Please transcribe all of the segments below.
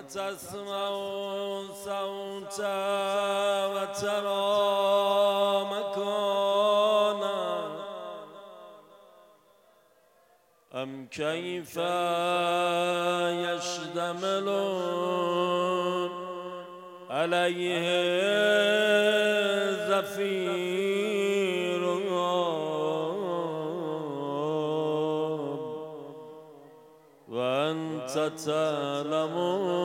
وتسمع صوتا وترى مكانا أم كيف يشتملون عليه زفير وأنت تعلم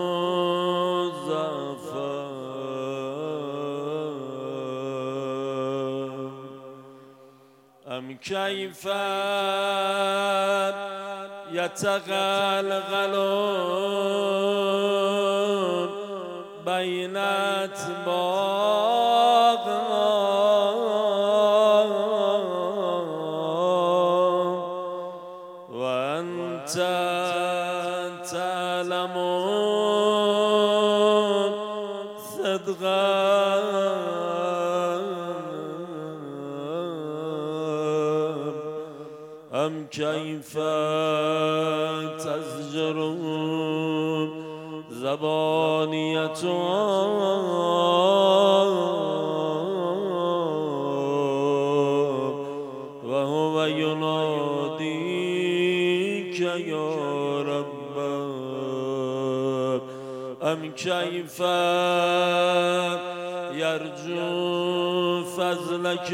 الزفر أم كيف يتغلغلون بين أطباقهم وأنت تعلمون صدقهم أم كيف تزجرون زبانيتهم وهو يناديك يا رب أم كيف يرجو فضلك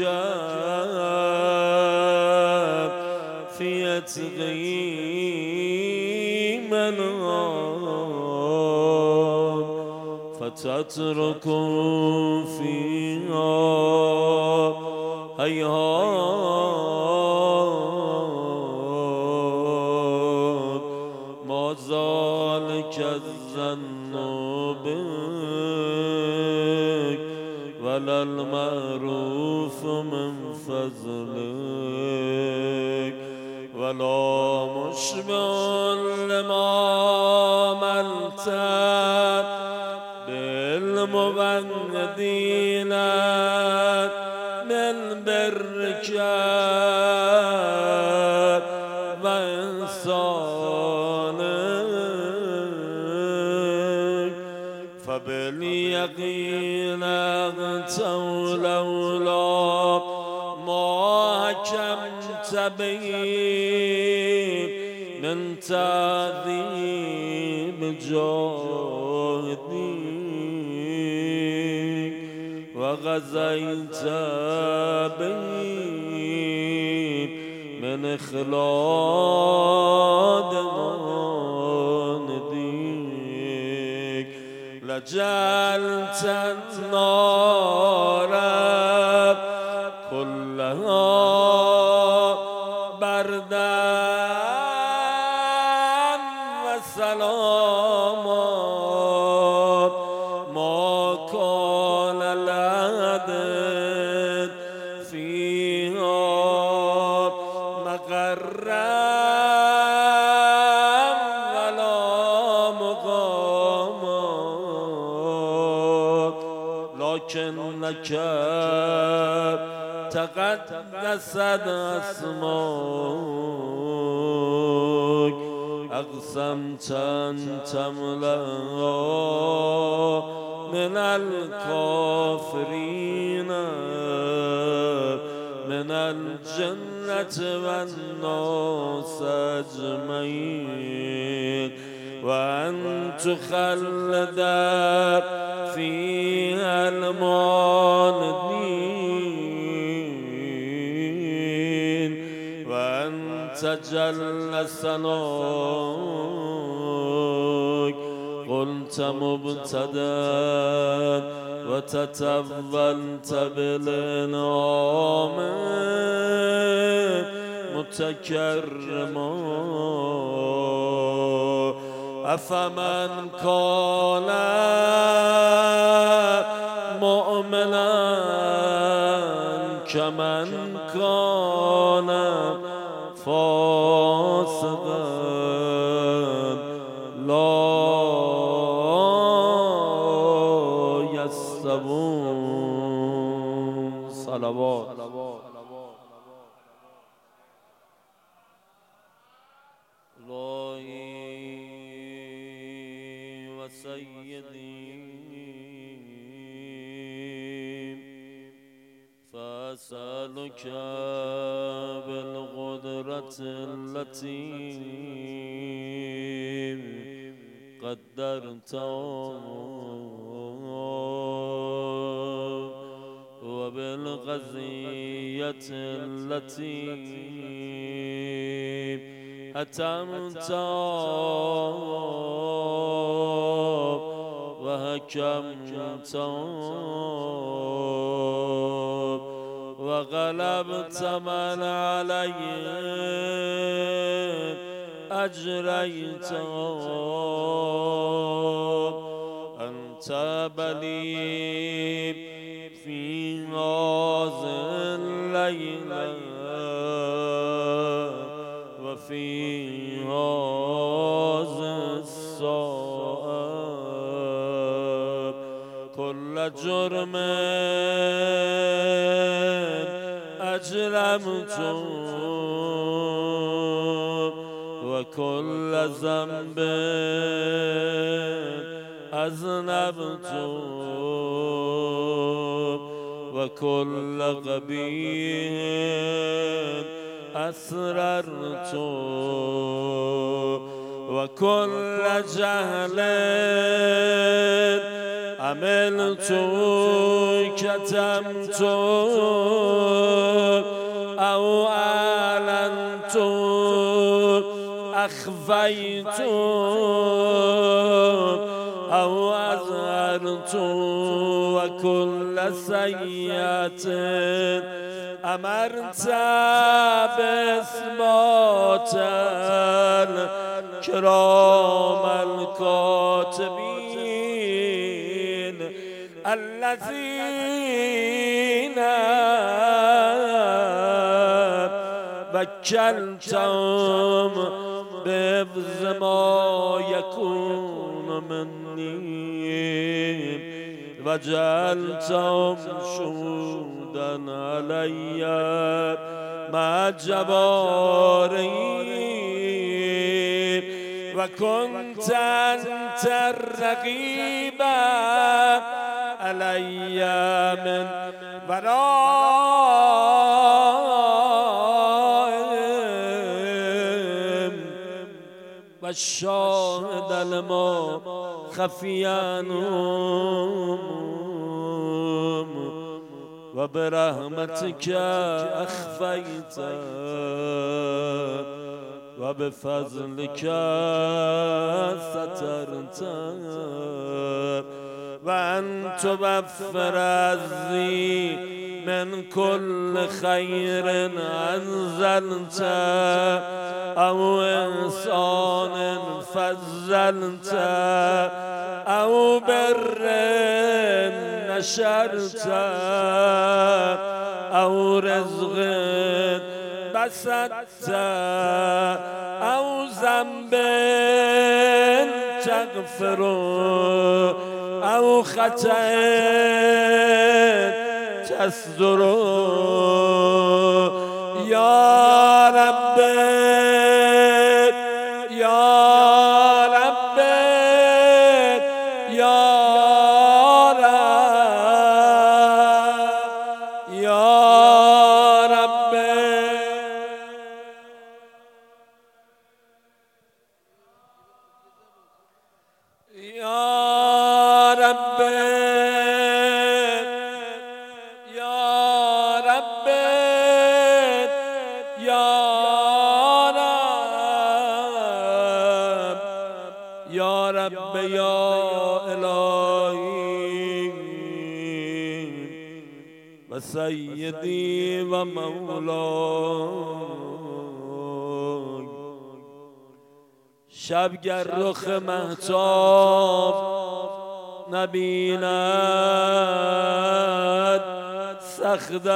في يتغيمن فتترك فيها هيهات ما ذلك الظن بك ولا المعروف من فضلك ولا مشبع لما ملت بالمبندين من برك وإحسانك فباليقين أغتوا لولا ما حكمت به من تعذيب جاهديك وغزيت به من إخلاد مانديك لجعلت النار كلها بردا وسلاما ما كان لحد فيها مقرا ولا مقاما لكنك تقدست اسمك أقسمت أن تملأ من الكافرين من الجنة والناس أجمعين وأن تخلد فيها المالدين وأن تجل ثناك قلت مبتدأ وتتولت بالإنعام متكرما أفمن كان مؤمنا كمن كان فاسقا لا يستوون صلوات وسيدي فأسألك بالقدرة التي قدرتها وبالغزية التي أتمتها وحكمتها وغلبت من عليه أجريته أنت بلي في هذه الليلة وفي هذه الساعة كل جرم أجرمته وكل ذنب أذنبته وكل قبيح أسررته وكل جهل عملت كتمت أو أعلنت أخفيت أو أظهرت وكل سيئة أمرت بإثبات الكرام الكاتبين الذين وكلتهم بحفظ ما يكون مني وجعلتهم شهودا علي مع جباري وكنت أنت الرقيب علي من ورائهم والشاهد لما خفي عنهم وبرحمتك أخفيت وبفضلك سترت وأن توفر عزي من كل خير أنزلت أو إحسان فضلت أو بر نشرت أو رزق بسطت أو ذنب تغفر أو خطأ تصدر يا رب يا رب يا رب يا رب يا رب يا رب يا رب يا رب يا إلهي وسيدي ومولاي شبگر رخ مهتاب نبیند سخت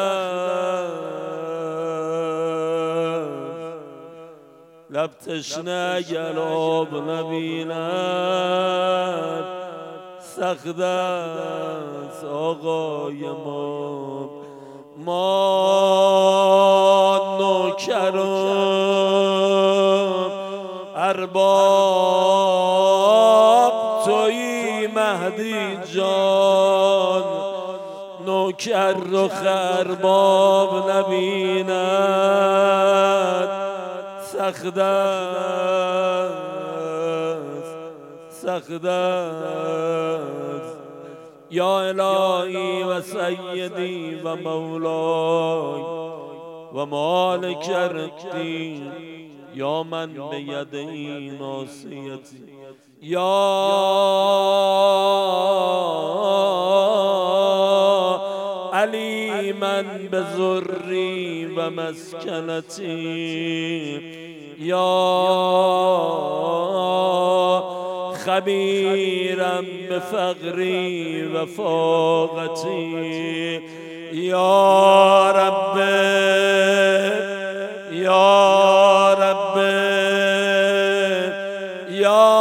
لب تشنه اگر آب نبیند سخت است آقای ما نوکران ارباب تویی مهدی جان، نوکر و خرباب نبیند، سخت است سخت است. یا الهی و سیدی و مولای و مالک الدین، یا من بیدی ناصیتی، یا علیما بضری و مسکنتی، یا خبیرا بفقری و فاقتی، یا رب یا رب یا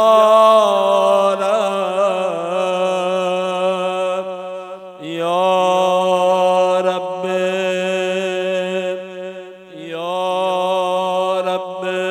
رب یا رب یا رب